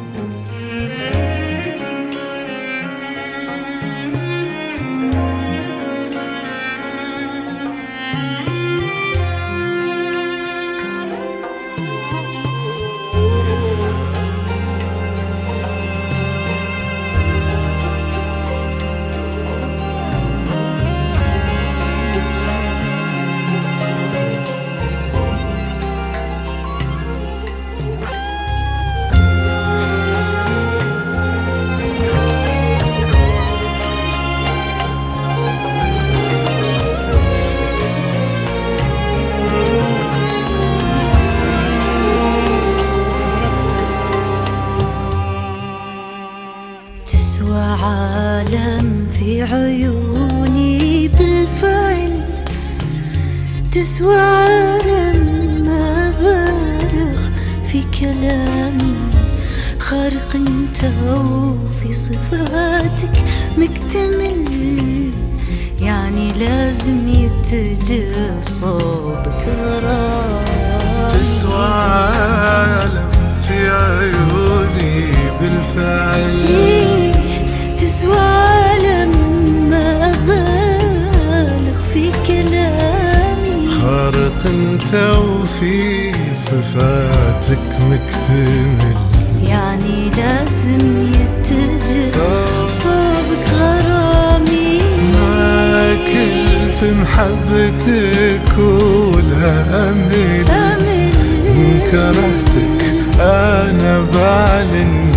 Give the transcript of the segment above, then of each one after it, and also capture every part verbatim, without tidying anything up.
عالم في عيوني بالفعل، تسوى عالم ما بالغ في كلامي. خارق انت وفي صفاتك مكتمل، يعني لازم يتجي صوبك غرام. تسوى عالم في عيوني بالفعل، تسوى عالم ما بالغ في كلامي. خارق انت وفي صفاتك مكتمل، يعني لازم يتجي صوبك غرامي. ما كل في محبتك ولا أمل، إن كرهتك أنا بعلن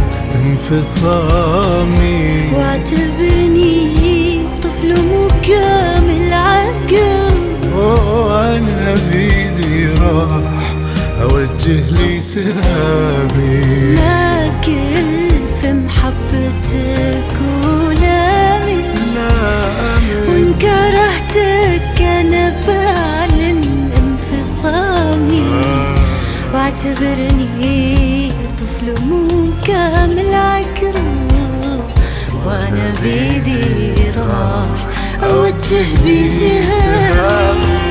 انفصامي. واعتبرني طفل مو كامل عقل، وأنا بيدي راح أوجه لي سهامي. ما كل في محبتك ولا أمل، وإن كرهتك أنا بعلن انفصامي. واعتبرني طفل مو كامل عقل، وانا بيدي راح اوجه بي سهامي.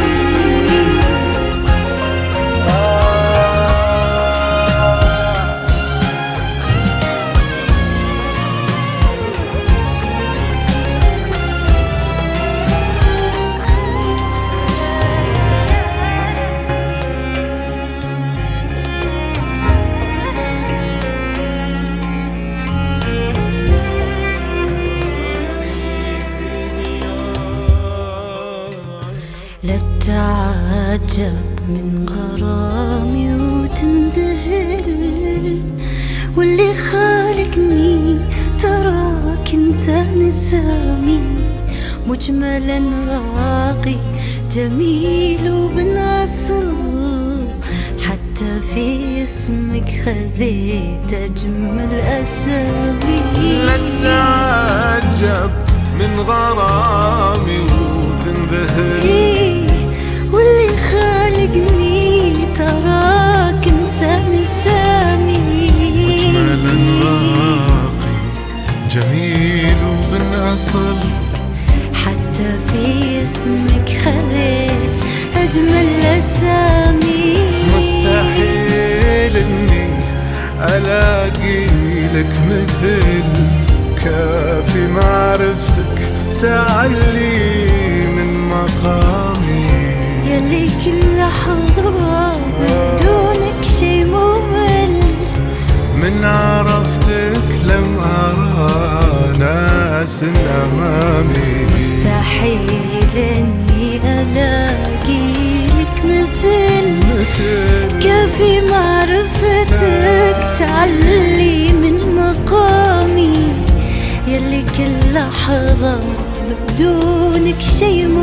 لا تعجب من غرامي وتنذهل، واللي خالقني تراك انسان سامي. مجملا راقي جميل وبن أصل، حتى في اسمك خذيت أجمل أسامي. لا تعجب من غرامي وتنذهل، واللي خالقني تراك انسان سامي. مجملا راقي جميل وبن أصل، حتى في اسمك خذيت أجمل أسامي. مستحيل إني ألاقي لك مثل، كافي معرفتك تعلي من مقامي. يلي كل لحظة بدونك شي ممل، من عرفتك لم أرى ناس أمامي. مستحيل إني ألاقي لك مثل، كافي معرفتك تعلي من مقامي. يلي كل لحظة بدونك شي